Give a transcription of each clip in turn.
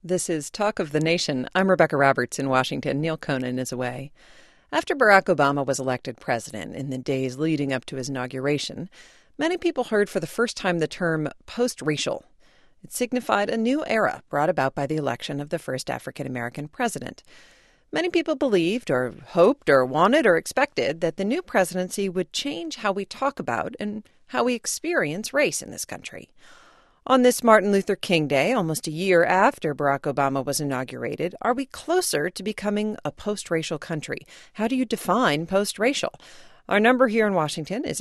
This is Talk of the Nation. I'm Rebecca Roberts in Washington. Neil Conan is away. After Barack Obama was elected president in the days leading up to his inauguration, many people heard for the first time the term post-racial. It signified a new era brought about by the election of the first African-American president. Many people believed or hoped or wanted or expected that the new presidency would change how we talk about and how we experience race in this country. On this Martin Luther King Day, almost a year after Barack Obama was inaugurated, are we closer to becoming a post-racial country? How do you define post-racial? Our number here in Washington is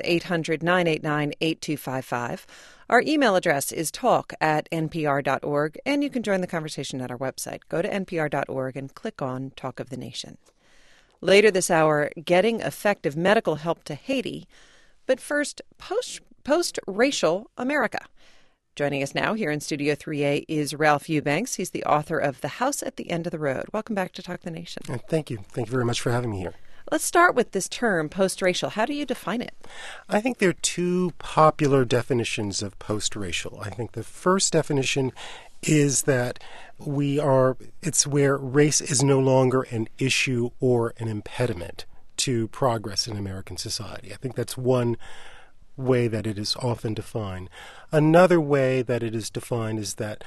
800-989-8255. Our email address is talk@npr.org, and you can join the conversation at our website. Go to npr.org and click on Talk of the Nation. Later this hour, getting effective medical help to Haiti. But first, post-racial America. Joining us now here in Studio 3A is Ralph Eubanks. He's the author of The House at the End of the Road. Welcome back to Talk the Nation. Thank you. Thank you very much for having me here. Let's start with this term, post-racial. How do you define it? I think there are two popular definitions of post-racial. I think the first definition is that it's where race is no longer an issue or an impediment to progress in American society. I think that's one way that it is often defined. Another way that it is defined is that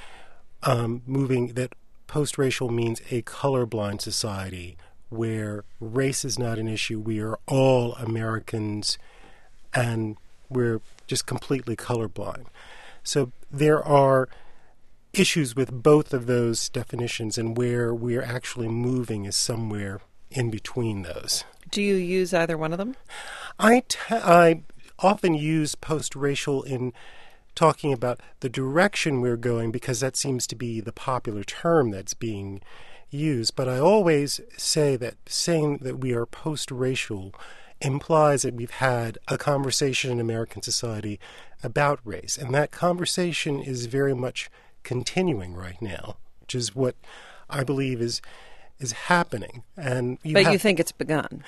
that post-racial means a colorblind society where race is not an issue. We are all Americans and we're just completely colorblind. So there are issues with both of those definitions, and where we're actually moving is somewhere in between those. Do you use either one of them? I often use post-racial in talking about the direction we're going because that seems to be the popular term that's being used. But I always say that saying that we are post-racial implies that we've had a conversation in American society about race. And that conversation is very much continuing right now, which is what I believe is happening. But you think it's begun?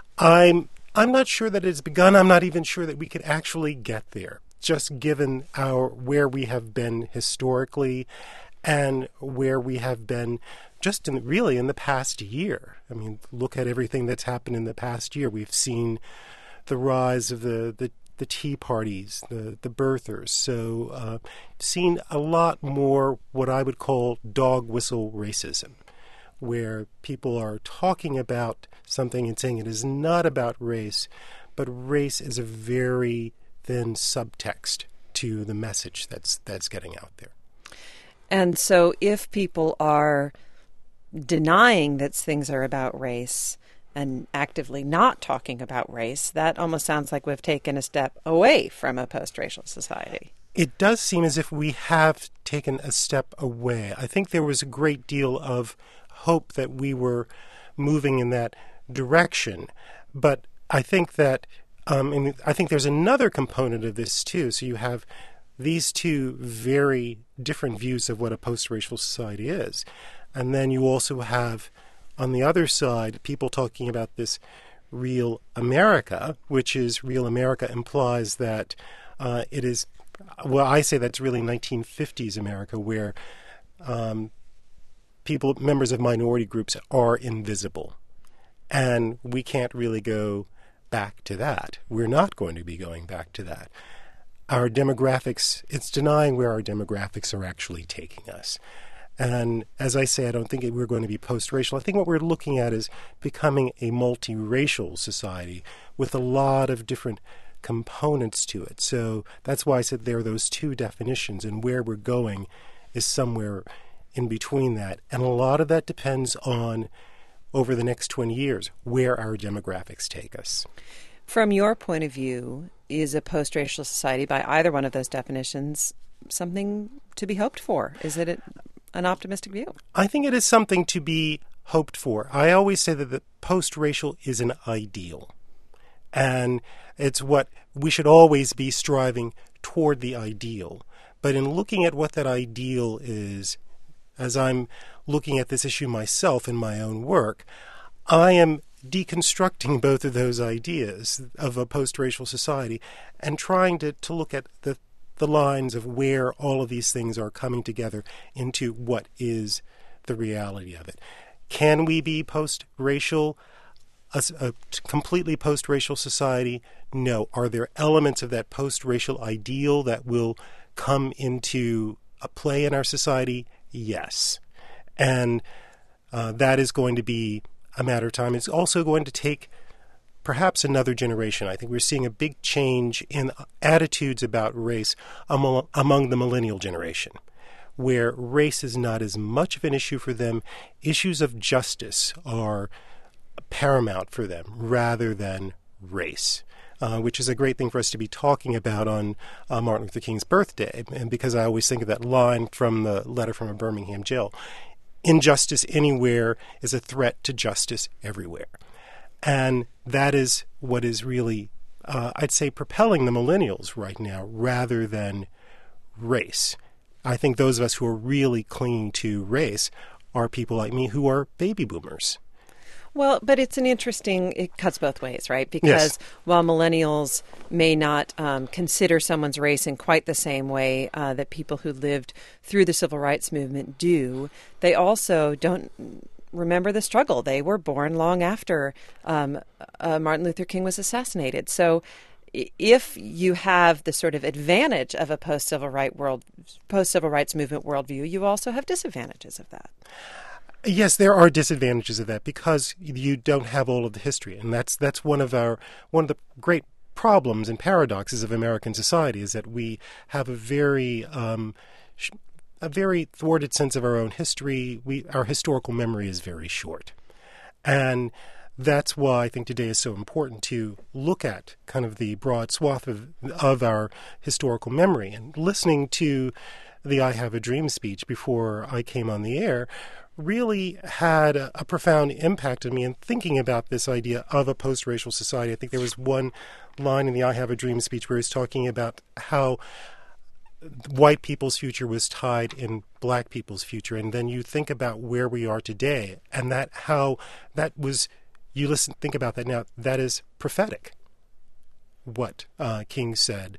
I'm not sure that it's begun. I'm not even sure that we could actually get there, just given where we have been historically and where we have been just in the past year. I mean, look at everything that's happened in the past year. We've seen the rise of the Tea Parties, the birthers. So seen a lot more what I would call dog whistle racism, where people are talking about something and saying it is not about race, but race is a very thin subtext to the message that's getting out there. And so if people are denying that things are about race and actively not talking about race, that almost sounds like we've taken a step away from a post-racial society. It does seem as if we have taken a step away. I think there was a great deal of hope that we were moving in that direction. But I think that I think there's another component of this too. So you have these two very different views of what a post-racial society is. And then you also have, on the other side, people talking about this real America, which is real America implies that it is, well, I say that's really 1950s America, where members of minority groups are invisible. And we can't really go back to that. We're not going to be going back to that. Our demographics, it's denying where our demographics are actually taking us. And as I say, I don't think we're going to be post-racial. I think what we're looking at is becoming a multiracial society with a lot of different components to it. So that's why I said there are those two definitions, and where we're going is somewhere in between that. And a lot of that depends on, over the next 20 years, where our demographics take us. From your point of view, is a post-racial society, by either one of those definitions, something to be hoped for? Is it an optimistic view? I think it is something to be hoped for. I always say that the post-racial is an ideal. And it's what we should always be striving toward, the ideal. But in looking at what that ideal is, as I'm looking at this issue myself in my own work, I am deconstructing both of those ideas of a post-racial society and trying to look at the the lines of where all of these things are coming together into what is the reality of it. Can we be post-racial, a completely post-racial society? No. Are there elements of that post-racial ideal that will come into a play in our society? Yes. And that is going to be a matter of time. It's also going to take perhaps another generation. I think we're seeing a big change in attitudes about race among the millennial generation, where race is not as much of an issue for them. Issues of justice are paramount for them rather than race, which is a great thing for us to be talking about on Martin Luther King's birthday. And because I always think of that line from the letter from a Birmingham jail, injustice anywhere is a threat to justice everywhere. And that is what is really, I'd say, propelling the millennials right now rather than race. I think those of us who are really clinging to race are people like me who are baby boomers. Well, but it cuts both ways, right? Because Yes. While millennials may not consider someone's race in quite the same way that people who lived through the civil rights movement do, they also don't remember the struggle. They were born long after Martin Luther King was assassinated. So if you have the sort of advantage of a post-civil rights movement worldview, you also have disadvantages of that. Yes, there are disadvantages of that because you don't have all of the history, and that's one of the great problems and paradoxes of American society is that we have a very thwarted sense of our own history. Our historical memory is very short, and that's why I think today is so important to look at kind of the broad swath of our historical memory. And listening to the I Have a Dream speech before I came on the air really had a profound impact on me in thinking about this idea of a post-racial society. I think there was one line in the I Have a Dream speech where he's talking about how white people's future was tied in black people's future. And then you think about where we are today and think about that now, that is prophetic. What King said,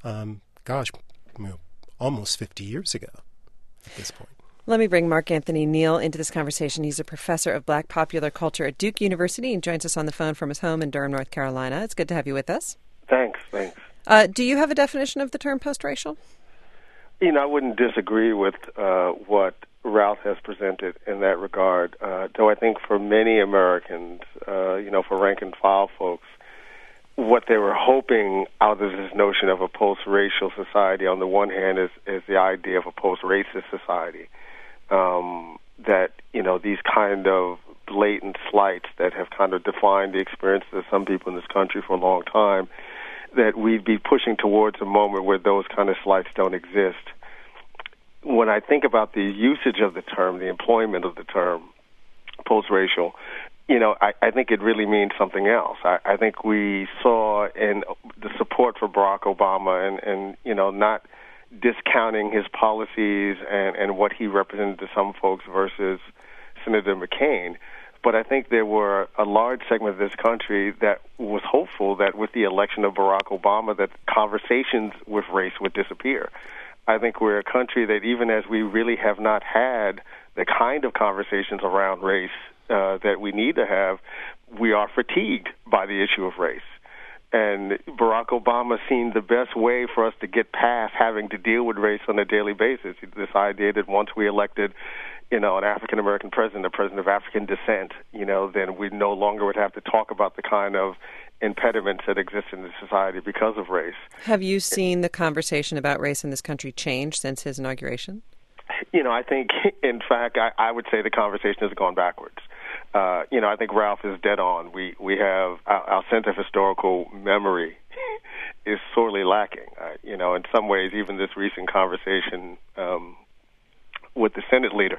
almost 50 years ago at this point. Let me bring Mark Anthony Neal into this conversation. He's a professor of Black popular culture at Duke University and joins us on the phone from his home in Durham, North Carolina. It's good to have you with us. Thanks. Do you have a definition of the term post-racial? I wouldn't disagree with what Ralph has presented in that regard, though I think for many Americans, for rank and file folks, what they were hoping out of this notion of a post-racial society, on the one hand, is the idea of a post-racist society. That, these kind of blatant slights that have kind of defined the experience of some people in this country for a long time, that we'd be pushing towards a moment where those kind of slights don't exist. When I think about the usage of the term, the employment of the term post-racial, I think it really means something else. I think we saw in the support for Barack Obama and not discounting his policies and what he represented to some folks versus Senator McCain. But I think there were a large segment of this country that was hopeful that with the election of Barack Obama that conversations with race would disappear. I think we're a country that even as we really have not had the kind of conversations around race that we need to have, we are fatigued by the issue of race. And Barack Obama seemed the best way for us to get past having to deal with race on a daily basis. This idea that once we elected, an African-American president, a president of African descent, then we no longer would have to talk about the kind of impediments that exist in the society because of race. Have you seen the conversation about race in this country change since his inauguration? I think, in fact, I would say the conversation has gone backwards. I think Ralph is dead on. We have our sense of historical memory is sorely lacking. In some ways, even this recent conversation with the Senate leader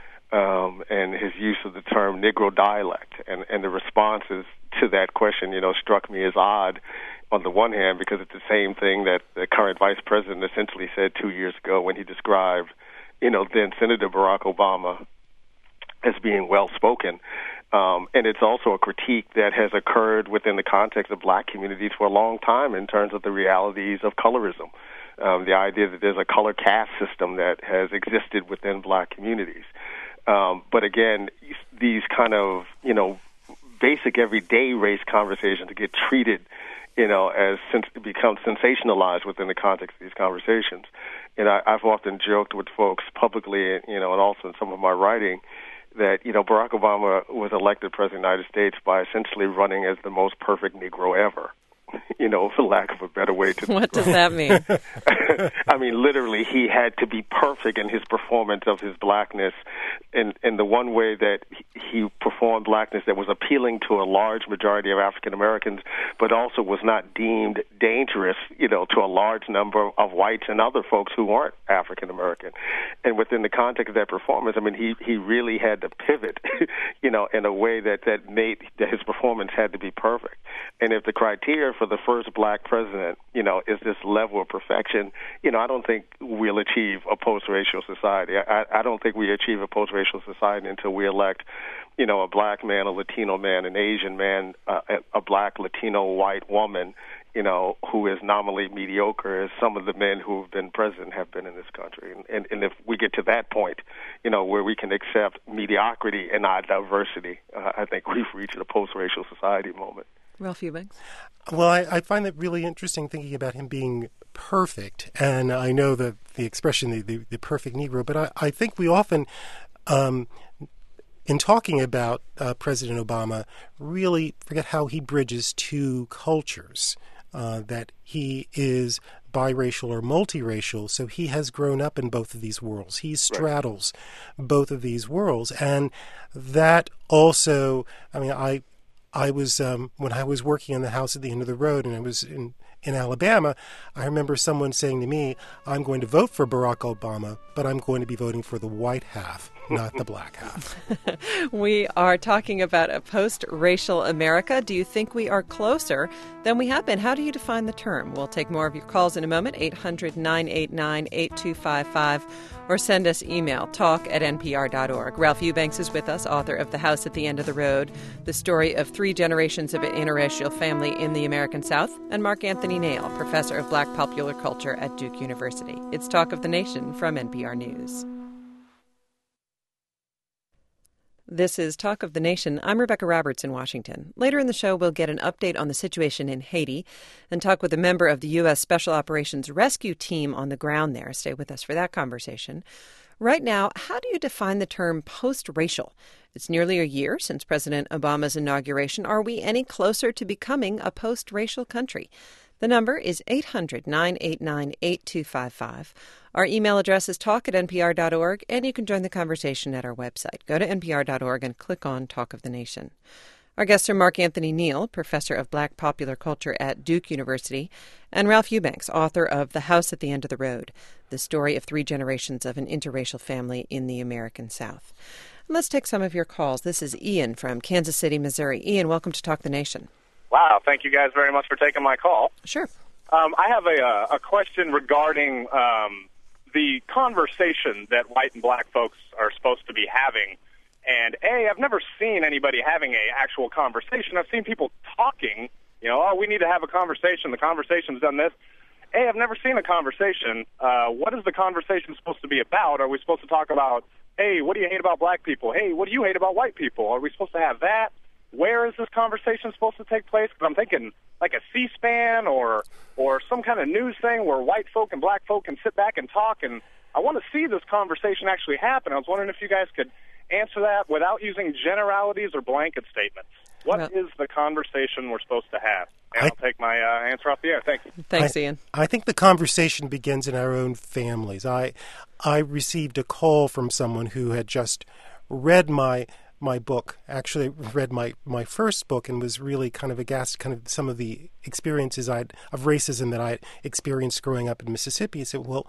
and his use of the term Negro dialect and the responses to that question, struck me as odd on the one hand because it's the same thing that the current vice president essentially said 2 years ago when he described, then Senator Barack Obama as being well-spoken. And it's also a critique that has occurred within the context of black communities for a long time in terms of the realities of colorism. the idea that there's a color caste system that has existed within black communities. But again, these kind of, basic everyday race conversations get treated, as become sensationalized within the context of these conversations. And I've often joked with folks publicly, and also in some of my writing, that, Barack Obama was elected president of the United States by essentially running as the most perfect Negro ever. For lack of a better way to What does that mean? I mean, literally, he had to be perfect in his performance of his blackness. And the one way that he performed blackness that was appealing to a large majority of African Americans, but also was not deemed dangerous, to a large number of whites and other folks who weren't African American. And within the context of that performance, I mean, he really had to pivot, in a way that made that his performance had to be perfect. And if the criteria for the first black president, is this level of perfection, I don't think we'll achieve a post-racial society. I don't think we achieve a post-racial society until we elect, a black man, a Latino man, an Asian man, a black, Latino, white woman, who is nominally mediocre as some of the men who have been president have been in this country. And if we get to that point, where we can accept mediocrity and not diversity, I think we've reached a post-racial society moment. Ralph Eubanks? Well, I find that really interesting thinking about him being perfect. And I know the expression, the perfect Negro, but I think we often, in talking about President Obama, really forget how he bridges two cultures, that he is biracial or multiracial, so he has grown up in both of these worlds. He straddles both of these worlds. And that also, I was, when I was working in the house at the end of the road and I was in Alabama, I remember someone saying to me, I'm going to vote for Barack Obama, but I'm going to be voting for the white half, not the black half. We are talking about a post-racial America. Do you think we are closer than we have been? How do you define the term? We'll take more of your calls in a moment, 800-989-8255, or send us email, talk@npr.org. Ralph Eubanks is with us, author of The House at the End of the Road, the story of 3 generations of an interracial family in the American South, and Mark Anthony Neal, professor of black popular culture at Duke University. It's Talk of the Nation from NPR News. This is Talk of the Nation. I'm Rebecca Roberts in Washington. Later in the show, we'll get an update on the situation in Haiti and talk with a member of the U.S. Special Operations Rescue Team on the ground there. Stay with us for that conversation. Right now, how do you define the term post-racial? It's nearly a year since President Obama's inauguration. Are we any closer to becoming a post-racial country? The number is 800-989-8255. Our email address is talk@npr.org, and you can join the conversation at our website. Go to npr.org and click on Talk of the Nation. Our guests are Mark Anthony Neal, professor of black popular culture at Duke University, and Ralph Eubanks, author of The House at the End of the Road, the story of 3 generations of an interracial family in the American South. And let's take some of your calls. This is Ian from Kansas City, Missouri. Ian, welcome to Talk the Nation. Wow, thank you guys very much for taking my call. Sure. I have a question regarding the conversation that white and black folks are supposed to be having. And, I've never seen anybody having an actual conversation. I've seen people talking, we need to have a conversation. The conversation's done this. I've never seen a conversation. What is the conversation supposed to be about? Are we supposed to talk about, what do you hate about black people? What do you hate about white people? Are we supposed to have that? Where is this conversation supposed to take place? Because I'm thinking like a C-SPAN or some kind of news thing where white folk and black folk can sit back and talk. And I want to see this conversation actually happen. I was wondering if you guys could answer that without using generalities or blanket statements. What is the conversation we're supposed to have? And I'll take my answer off the air. Thanks. Thanks, Ian. I think the conversation begins in our own families. I received a call from someone who had just read my book, actually read my first book, and was really kind of aghast, kind of some of the experiences of racism that I experienced growing up in Mississippi. He said, well,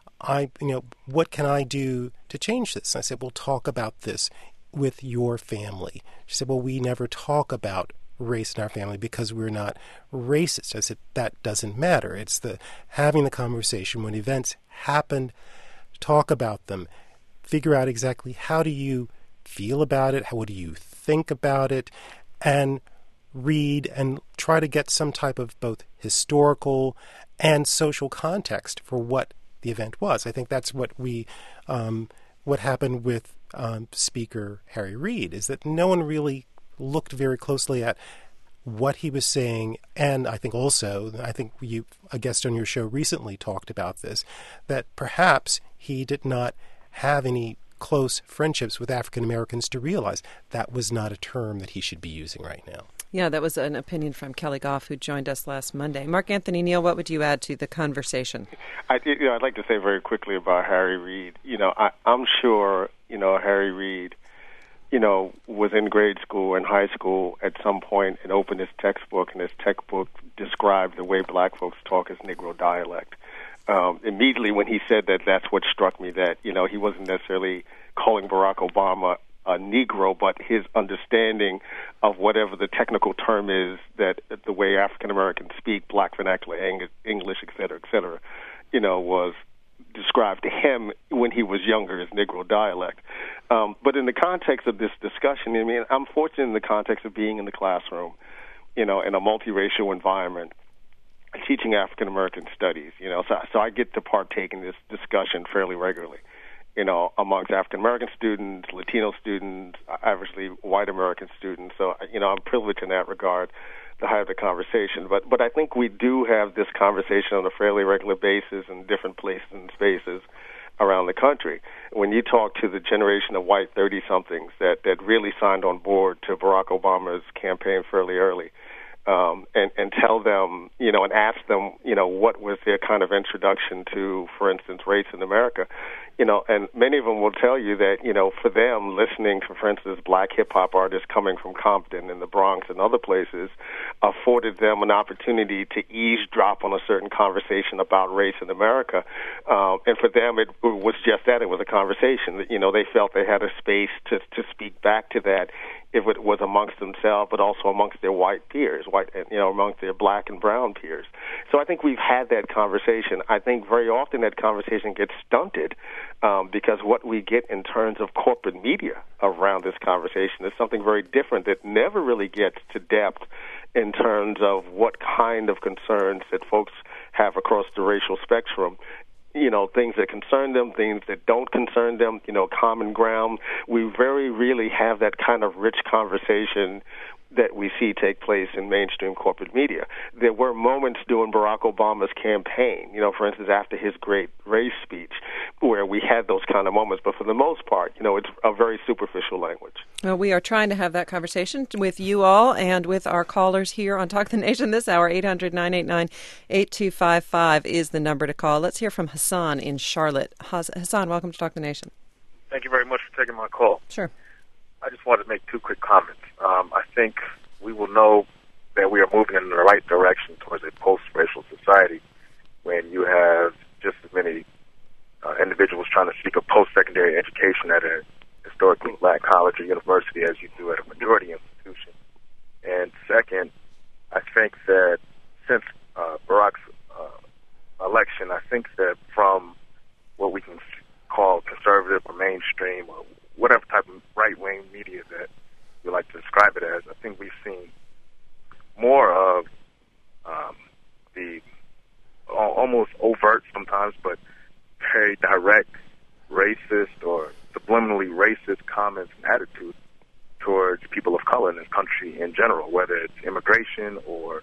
what can I do to change this? And I said, well, talk about this with your family. She said, well, we never talk about race in our family because we're not racist. I said, that doesn't matter. It's having the conversation when events happen, talk about them, figure out exactly how do you feel about it, what do you think about it, and read and try to get some type of both historical and social context for what the event was. I think that's what what happened with Speaker Harry Reid, is that no one really looked very closely at what he was saying. And I think a guest on your show recently talked about this, that perhaps he did not have any close friendships with African Americans to realize that was not a term that he should be using right now. Yeah, that was an opinion from Kelly Goff, who joined us last Monday. Mark Anthony Neal, what would you add to the conversation? I'd like to say very quickly about Harry Reid. I'm sure, Harry Reid, was in grade school and high school at some point and opened his textbook, and his textbook described the way black folks talk as Negro dialect. Immediately when he said that, that's what struck me, that, he wasn't necessarily calling Barack Obama a Negro, but his understanding of whatever the technical term is, that the way African Americans speak, black vernacular English, et cetera, was described to him when he was younger as Negro dialect. But in the context of this discussion, I'm fortunate in the context of being in the classroom, in a multiracial environment, teaching African American studies, so I get to partake in this discussion fairly regularly, amongst African American students, Latino students, obviously white American students. So, I'm privileged in that regard to have the conversation. But I think we do have this conversation on a fairly regular basis in different places and spaces around the country. When you talk to the generation of white 30-somethings that really signed on board to Barack Obama's campaign fairly early, and tell them, and ask them, what was their kind of introduction to, for instance, race in America, and many of them will tell you that, for them, listening to, for instance, black hip-hop artists coming from Compton and the Bronx and other places afforded them an opportunity to eavesdrop on a certain conversation about race in America. And for them, it was just that. It was a conversation. They felt they had a space to speak back to that, if it was amongst themselves, but also amongst their white peers, amongst their black and brown peers. So I think we've had that conversation. I think very often that conversation gets stunted because what we get in terms of corporate media around this conversation is something very different that never really gets to depth in terms of what kind of concerns that folks have across the racial spectrum. Things that concern them, things that don't concern them, common ground. We very rarely have that kind of rich conversation that we see take place in mainstream corporate media. There were moments during Barack Obama's campaign, for instance, after his great race speech, where we had those kind of moments. But for the most part, it's a very superficial language. Well, we are trying to have that conversation with you all and with our callers here on Talk the Nation this hour. 800-989-8255 is the number to call. Let's hear from Hassan in Charlotte. Hassan, welcome to Talk the Nation. Thank you very much for taking my call. Sure. I just wanted to make two quick comments. I think we will know that we are moving in the right direction towards a post-racial society when you have just as many individuals trying to seek a post-secondary education at a historically black college or university as you do at a majority institution. And second, I think that since Barack's election, I think that from what we can call conservative or mainstream or whatever type of right-wing media that we like to describe it as, I think we've seen more of the almost overt sometimes, but very direct racist or subliminally racist comments and attitudes towards people of color in this country in general, whether it's immigration or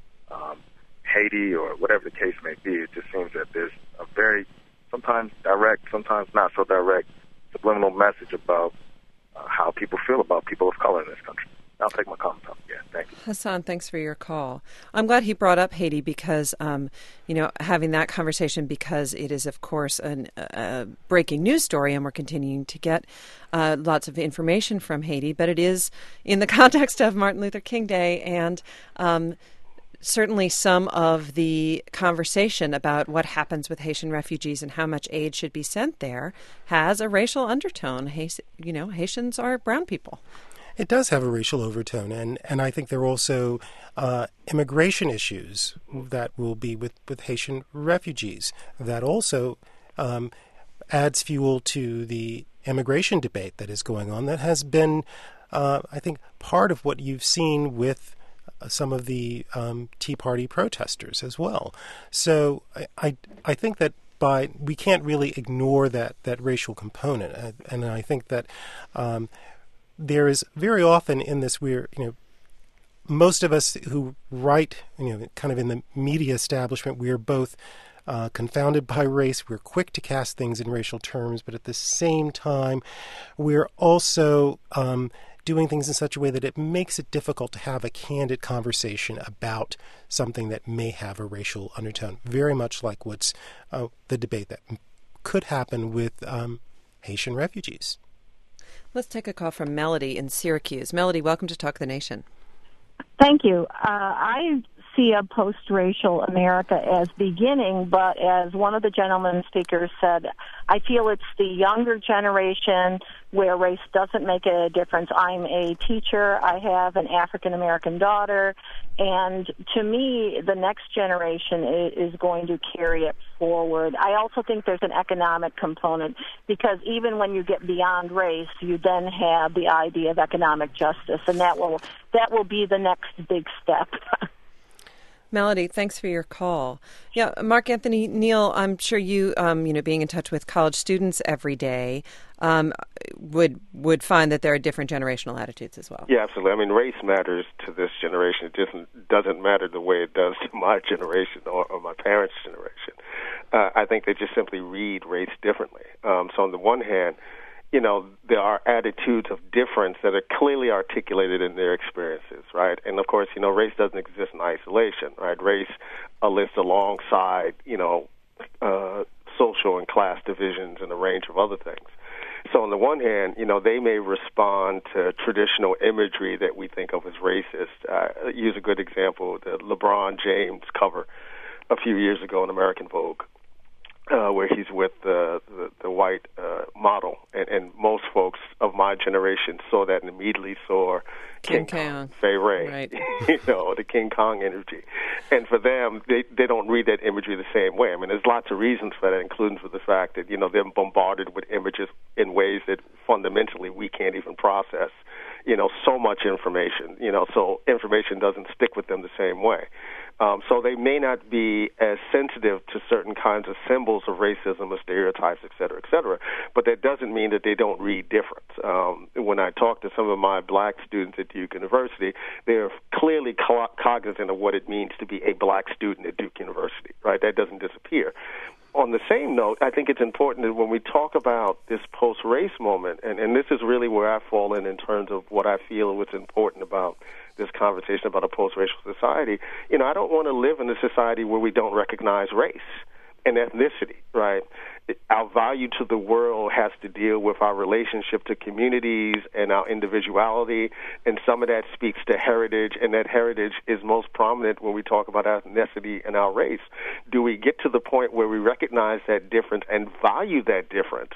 Haiti or whatever the case may be. It just seems that there's a very sometimes direct, sometimes not so direct, subliminal message about how people feel about people of color in this country. I'll take my comments off. Yeah, thank you. Hassan, thanks for your call. I'm glad he brought up Haiti because, having that conversation, because it is, of course, a breaking news story, and we're continuing to get lots of information from Haiti, but it is in the context of Martin Luther King Day, and certainly some of the conversation about what happens with Haitian refugees and how much aid should be sent there has a racial undertone. Haitians are brown people. It does have a racial overtone, and I think there are also immigration issues that will be with Haitian refugees. That also adds fuel to the immigration debate that is going on. That has been, I think, part of what you've seen with some of the Tea Party protesters as well. So I think that we can't really ignore that racial component, and I think that there is very often in this most of us who write, kind of in the media establishment, we are both confounded by race. We're quick to cast things in racial terms, but at the same time, we're also doing things in such a way that it makes it difficult to have a candid conversation about something that may have a racial undertone, very much like what's the debate that could happen with Haitian refugees. Let's take a call from Melody in Syracuse. Melody, welcome to Talk the Nation. Thank you. I see a post-racial America as beginning, but as one of the gentlemen speakers said, I feel it's the younger generation where race doesn't make a difference. I'm a teacher. I have an African-American daughter, and to me, the next generation is going to carry it forward. I also think there's an economic component, because even when you get beyond race, you then have the idea of economic justice, and that will be the next big step. Melody, thanks for your call. Yeah, Mark Anthony Neal, I'm sure you, being in touch with college students every day, would find that there are different generational attitudes as well. Yeah, absolutely. I mean, race matters to this generation. It just doesn't matter the way it does to my generation or my parents' generation. I think they just simply read race differently. So on the one hand, there are attitudes of difference that are clearly articulated in their experiences, right? And, of course, race doesn't exist in isolation, right? Race lives alongside, social and class divisions and a range of other things. So on the one hand, they may respond to traditional imagery that we think of as racist. Use a good example, the LeBron James cover a few years ago in American Vogue. Where he's with the white model, and most folks of my generation saw that and immediately saw King Kong, Fay Ray, right. The King Kong energy. And for them, they don't read that imagery the same way. I mean, there's lots of reasons for that, including for the fact that they're bombarded with images in ways that fundamentally we can't even process. So much information. So information doesn't stick with them the same way. So they may not be as sensitive to certain kinds of symbols of racism or stereotypes, et cetera, but that doesn't mean that they don't read different. When I talk to some of my black students at Duke University, they're clearly cognizant of what it means to be a black student at Duke University, right? That doesn't disappear. On the same note, I think it's important that when we talk about this post-race moment, and this is really where I fall in terms of what I feel what's important about this conversation about a post-racial society, I don't want to live in a society where we don't recognize race and ethnicity, right? Our value to the world has to deal with our relationship to communities and our individuality, and some of that speaks to heritage, and that heritage is most prominent when we talk about ethnicity and our race. Do we get to the point where we recognize that difference and value that difference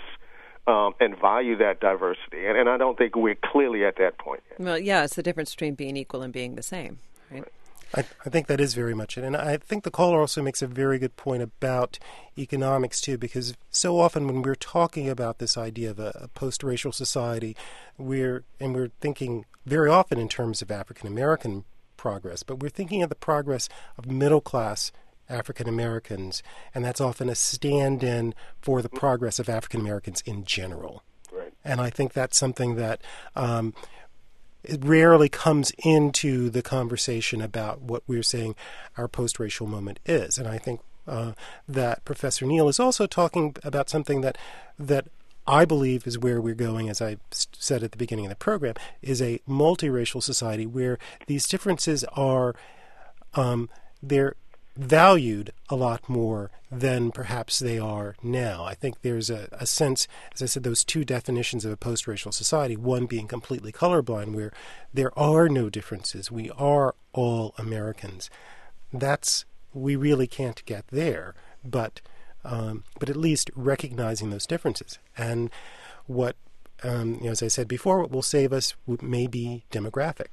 and value that diversity? And I don't think we're clearly at that point yet. Well, yeah, it's the difference between being equal and being the same, right? I think that is very much it. And I think the caller also makes a very good point about economics, too, because so often when we're talking about this idea of a post-racial society, we're thinking very often in terms of African-American progress, but we're thinking of the progress of middle-class African-Americans, and that's often a stand-in for the progress of African-Americans in general. Right. And I think that's something that it rarely comes into the conversation about what we're saying our post-racial moment is. And I think that Professor Neal is also talking about something that I believe is where we're going, as I said at the beginning of the program, is a multiracial society where these differences are they're valued a lot more than perhaps they are now. I think there's a sense, as I said, those two definitions of a post-racial society, one being completely colorblind, where there are no differences. We are all Americans. We really can't get there, but at least recognizing those differences. And what, as I said before, what will save us may be demographics.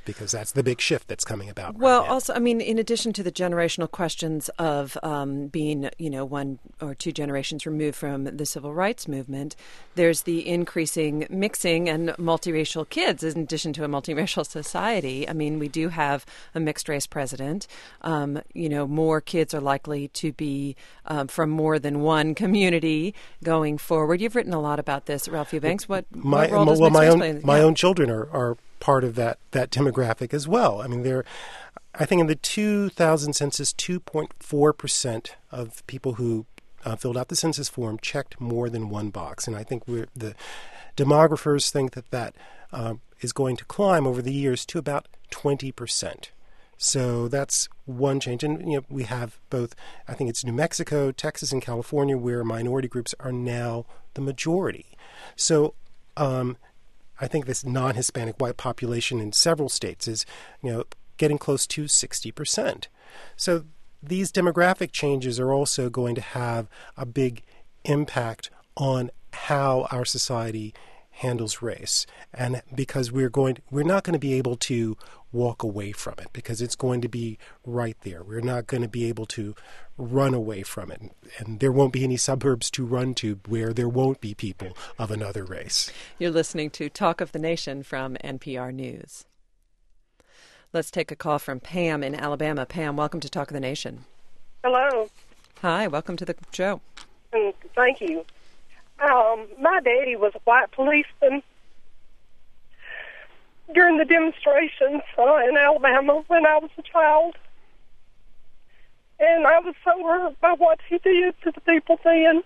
because that's the big shift that's coming about. Well, right now. also, I mean, in addition to the generational questions of being, one or two generations removed from the civil rights movement, there's the increasing mixing and multiracial kids in addition to a multiracial society. I mean, we do have a mixed race president. More kids are likely to be from more than one community going forward. You've written a lot about this, Ralph Eubanks. What role does mixed race play? My own children are part of that demographic as well. I mean, I think in the 2000 census, 2.4% of people who filled out the census form checked more than one box, and I think the demographers think that is going to climb over the years to about 20%. So that's one change. And we have both, I think it's New Mexico, Texas, and California, where minority groups are now the majority. So I think this non-Hispanic white population in several states is, getting close to 60%. So these demographic changes are also going to have a big impact on how our society handles race, and because we're not going to be able to walk away from it, because it's going to be right there. We're not going to be able to run away from it, and there won't be any suburbs to run to where there won't be people of another race. You're listening to Talk of the Nation from NPR News. Let's take a call from Pam in Alabama. Pam, welcome to Talk of the Nation. Hello. Hi, welcome to the show. Thank you. My daddy was a white policeman during the demonstrations in Alabama when I was a child. And I was so hurt by what he did to the people then.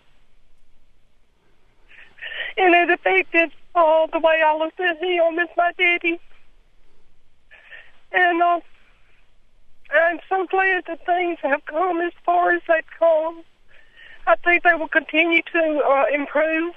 And it affected the way I looked at him as my daddy. And I'm so glad that things have come as far as they've come. I think they will continue to improve.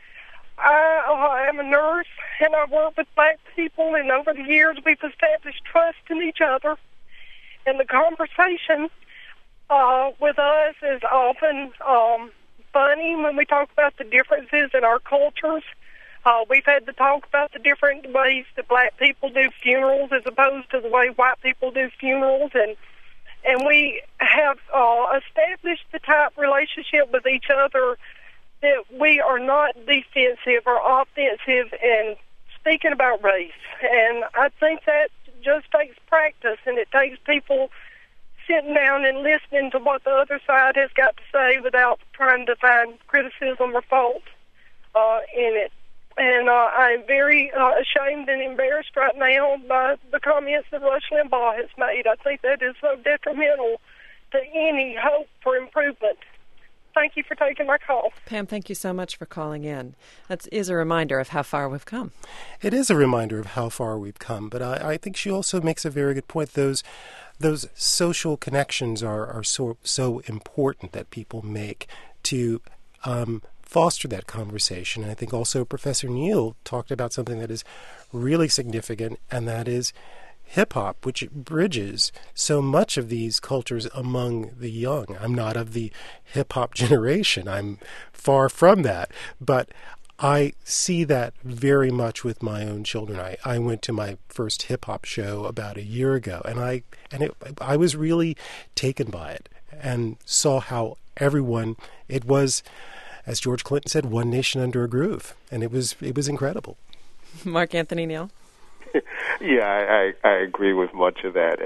I am a nurse, and I work with black people, and over the years we've established trust in each other. And the conversation with us is often funny when we talk about the differences in our cultures. We've had to talk about the different ways that black people do funerals as opposed to the way white people do funerals, and we have established the type relationship with each other that we are not defensive or offensive in speaking about race. And I think that just takes practice, and it takes people sitting down and listening to what the other side has got to say without trying to find criticism or fault in it. And I'm very ashamed and embarrassed right now by the comments that Rush Limbaugh has made. I think that is so detrimental to any hope for improvement. Thank you for taking my call. Pam, thank you so much for calling in. That is a reminder of how far we've come. It is a reminder of how far we've come, but I think she also makes a very good point. Those social connections are so important that people make to foster that conversation. And I think also Professor Neal talked about something that is really significant, and that is hip-hop, which bridges so much of these cultures among the young. I'm not of the hip-hop generation. I'm far from that. But I see that very much with my own children. I went to my first hip-hop show about a year ago, and I was really taken by it and saw how everyone, it was, as George Clinton said, one nation under a groove, and it was incredible. Mark Anthony Neal? Yeah, I agree with much of that.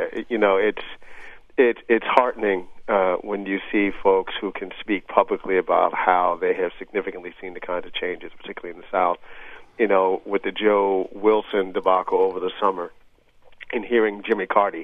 It's heartening when you see folks who can speak publicly about how they have significantly seen the kinds of changes, particularly in the South. With the Joe Wilson debacle over the summer, and hearing Jimmy Carter,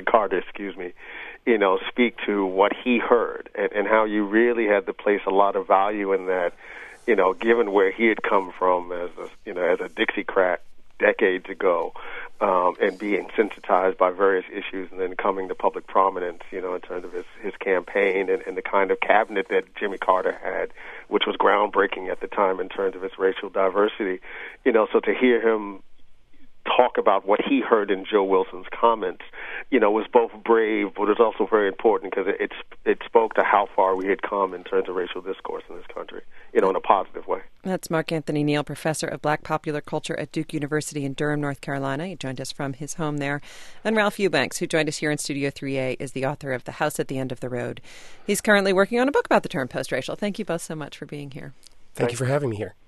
speak to what he heard and how you really had to place a lot of value in that, given where he had come from as a Dixiecrat decades ago, and being sensitized by various issues, and then coming to public prominence, in terms of his campaign and the kind of cabinet that Jimmy Carter had, which was groundbreaking at the time in terms of its racial diversity. So to hear him talk about what he heard in Joe Wilson's comments, was both brave, but it was also very important because it spoke to how far we had come in terms of racial discourse in this country, in a positive way. That's Mark Anthony Neal, professor of Black popular culture at Duke University in Durham, North Carolina. He joined us from his home there. And Ralph Eubanks, who joined us here in Studio 3A, is the author of The House at the End of the Road. He's currently working on a book about the term post-racial. Thank you both so much for being here. Thank you for having me here.